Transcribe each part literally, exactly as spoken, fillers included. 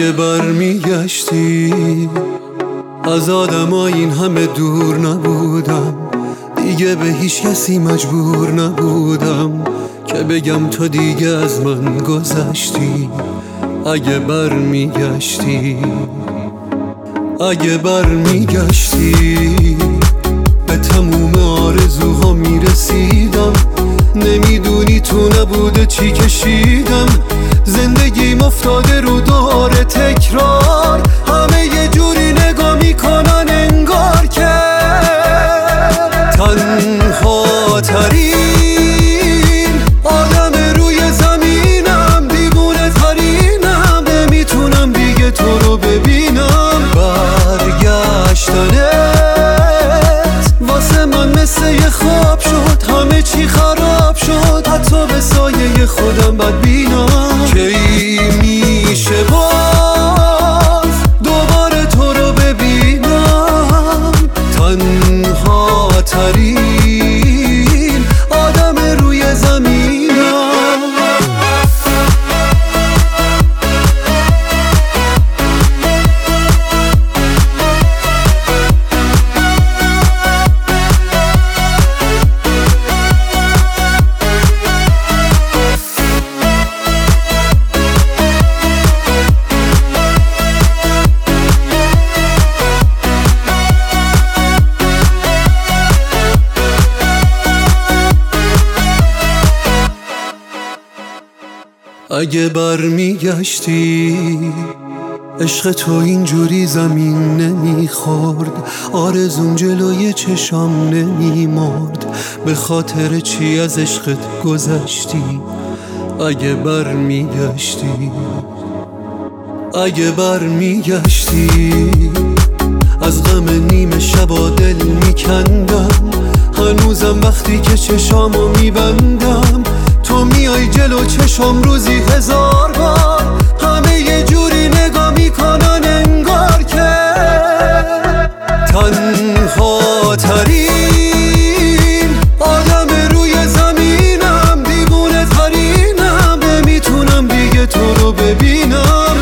اگه برمیگشتی از آدما این همه دور نبودم، دیگه به هیچ کسی مجبور نبودم که بگم تو دیگه از من گذشتی. اگه برمیگشتی اگه برمیگشتی به تموم آرزوها میرسیدم. نمیدونی تو نبوده چی کشیدم، زندگیم افتاده رو دور تکرار. همه یه جوری نگاه میکنن انگار که تنها ترین آدم روی زمینم، دیوونه ترینم، نمیتونم دیگه تو رو ببینم. برگشتنت واسه من مثل یه خواب شد، همه چی خراب شد، حتی به سایه خودم بدبینم. کی میشه باز دوباره تو رو ببینم، تنها ترین آدم روی زمینم. اگه برمیگشتی عشق تو اینجوری زمین نمیخورد، آرزوم جلوی چشام نمیمرد، به خاطر چی از عشقت گذشتی. اگه برمیگشتی اگه برمیگشتی از غم نیمه شبا دل میکندم. هنوزم وقتی که چشامو میبندم تو میای جلو چشم روزی هزار بار. همه یه جوری نگاه میکنن انگار که تنها ترین آدم روی زمینم، دیوونه ترینم، نمیتونم دیگه تو رو ببینم.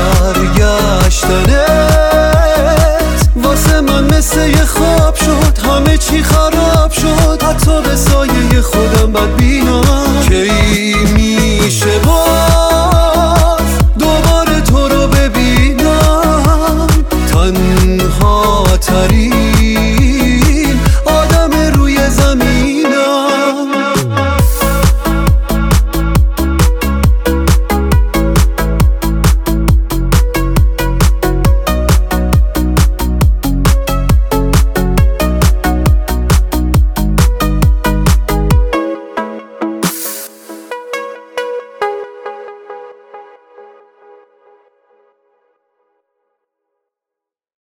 برگشتنت واسه من مثل یه خواب شد، همه چی خراب شد، حتی به سایه خودم بدبینم.